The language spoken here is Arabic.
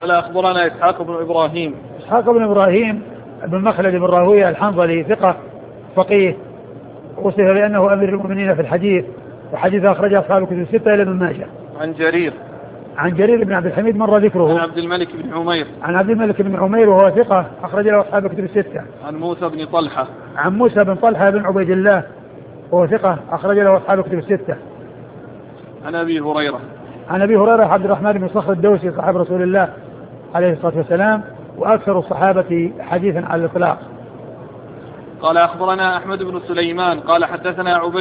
قال أخبرنا إسحاق بن إبراهيم. إسحاق بن إبراهيم بن مخلد بن راهويه الحنظلي ثقة فقيه، وصف بأنه أمير المؤمنين في الحديث، وحديث أخرجه أصحاب الكتب الستة إلا ابن ماجه. عن جرير بن عبد الحميد مر ذكره. عن عبد الملك بن عمير وهو ثقة أخرج له أصحاب الكتب الستة. عن موسى بن طلحة بن عبيد الله وهو ثقة أخرج له أصحاب الكتب الستة. عن أبي هريرة عبد الرحمن بن صخر الدوسي صاحب رسول الله عليه الصلاة والسلام، وأكثر الصحابة حديثا على الإطلاق. قال أخبرنا أحمد بن سليمان قال حدثنا عبيد